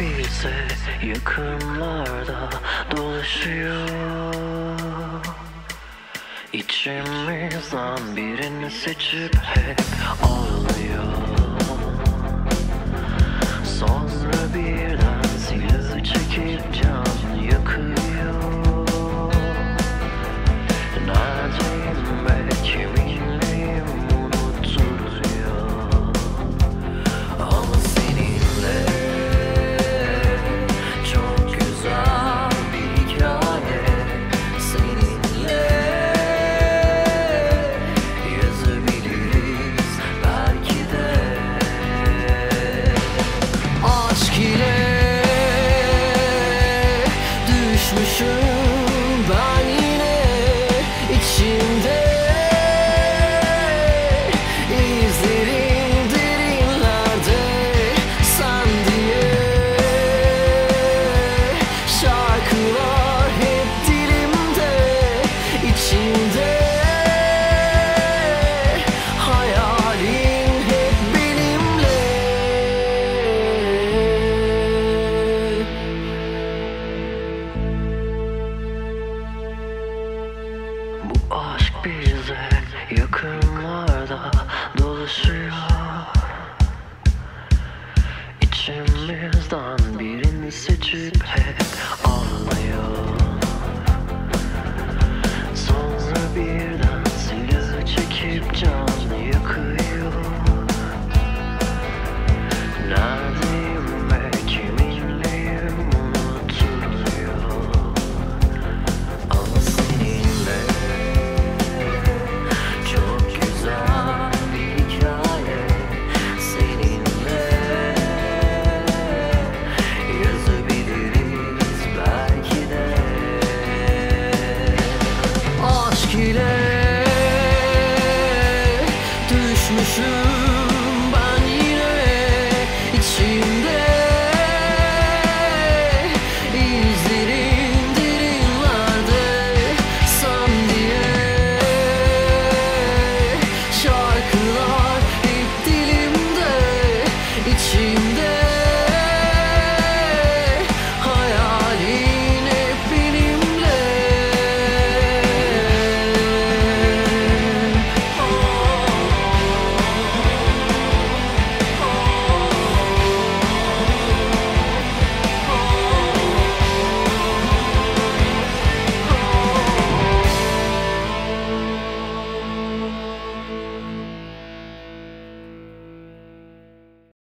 bize yakınlarda dolaşıyor. İçimizden birini seçip hep ağlıyor. Sonra birden silahı çekip can yakıyor. Neredeyim ve kiminleyim unutturuyor. Ama seninle çok güzel bir hikaye. Seninle yazabiliriz belki de. Aşk ile düşmüşüm ben yine içimde. İzlerim derinlerde sen diye. Şarkılar hep dilimde, içimde. Hayalin hep benimle. Bu aşk bize yakınlarda dolaşıyor. İçimizden birini seçip hep